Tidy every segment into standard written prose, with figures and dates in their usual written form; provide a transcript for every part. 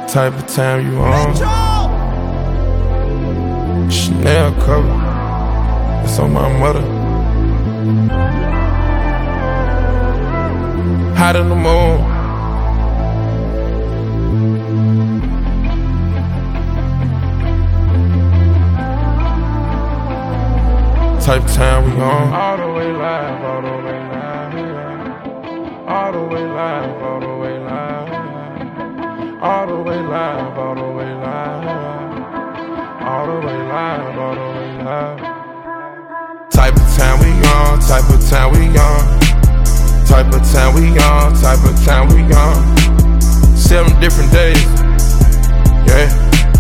Type of time you on. Chanel cover, it's on my mother. Hot in the moon. Type of time we on. All the way live, all the way live, all the way live, all the way live, all the way live, all the way live, all the way live, all the way live. Type of time we on, type of time we on, type of time we on, type of time we on. 7 different days, yeah.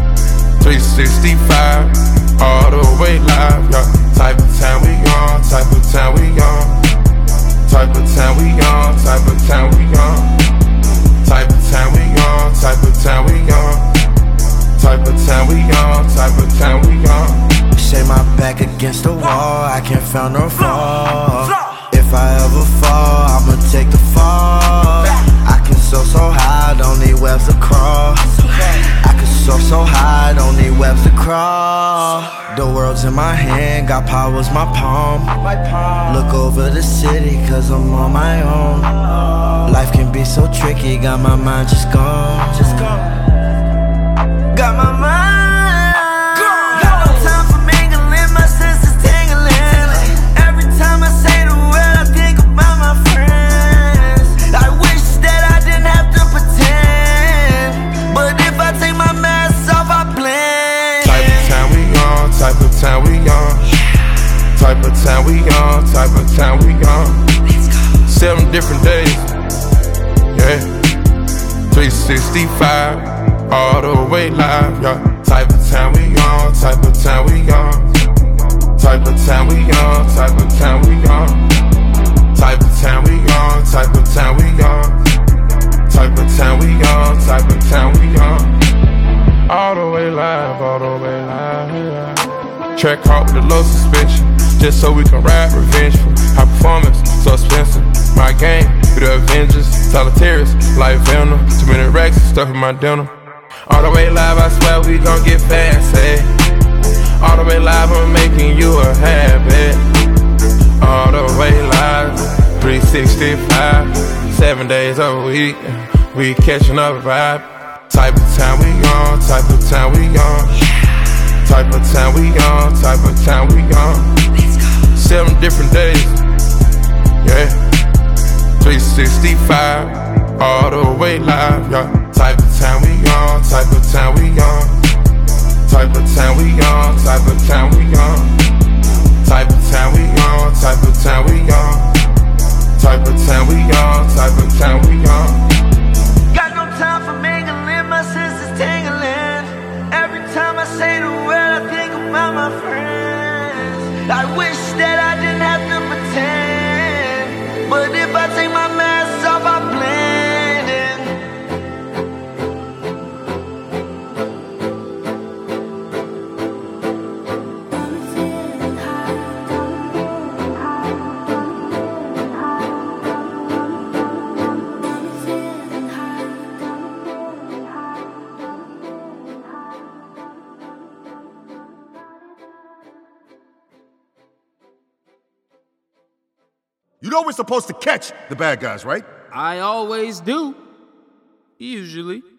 365, all the way live, yeah. Type of time we on, type of time we on, type of time we on, type of time we on, type of time we on, type of time we on, type of time we on, type of time we on. Say my back against the wall, I can't find no fall. If I ever fall, I'ma take the fall. I can soar so high, don't need webs to crawl. I can soar so high, don't need webs to crawl. The world's in my hand, got powers my palm. Look over the city, cause I'm on my own. Life can be so tricky, got my mind just gone. Got my mind. Got no time for mingling, my senses tingling. Every time I say the word, I think about my friends. I wish that I didn't have to pretend, but if I take my mask off, I blend. Type of time we on, type of time we on, type of time we on, type of time we on. 7 different days, yeah. 365, all the way live, yeah. Type of time we on, type of time we on, type of time we on, type of time we on, type of time we on, type of time we on, type of time we on, type of time we on. All the way live, all the way live, yeah. Track hard with a low suspension, just so we can ride revengeful. High performance, so expensive. My game, we the Avengers, solitaires, like Venom. Too many racks, stuff in my denim. All the way live, I swear we gon' get fancy. All the way live, I'm making you a habit. All the way live, 365, 7 days a week, we catching up vibe. Type of time we on, type of time we on, type of time we on, type of time we on. 7 different days, yeah. 365, all the way live, yeah. Type of time we on, type of time we on, type of time we on, type of time we on, type of time we on, type of time we on, type of time we on, type of time we on. Got no time for mingling, my senses tingling. Every time I say the word, I think about my friends. I wish that I didn't have to pretend, but if I take my mask off, I blend in. You know we're supposed to catch the bad guys, right? I always do. Usually.